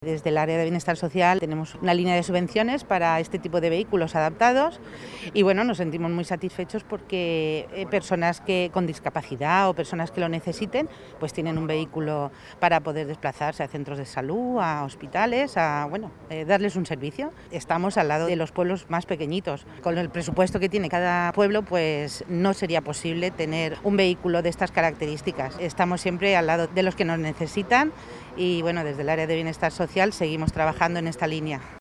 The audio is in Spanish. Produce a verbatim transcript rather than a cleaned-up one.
Desde el área de bienestar social tenemos una línea de subvenciones para este tipo de vehículos adaptados y bueno, nos sentimos muy satisfechos porque eh, personas que con discapacidad o personas que lo necesiten pues tienen un vehículo para poder desplazarse a centros de salud, a hospitales, a bueno, eh, darles un servicio. Estamos al lado de los pueblos más pequeñitos. Con el presupuesto que tiene cada pueblo pues no sería posible tener un vehículo de estas características. Estamos siempre al lado de los que nos necesitan y bueno, desde el área de bienestar social seguimos trabajando en esta línea.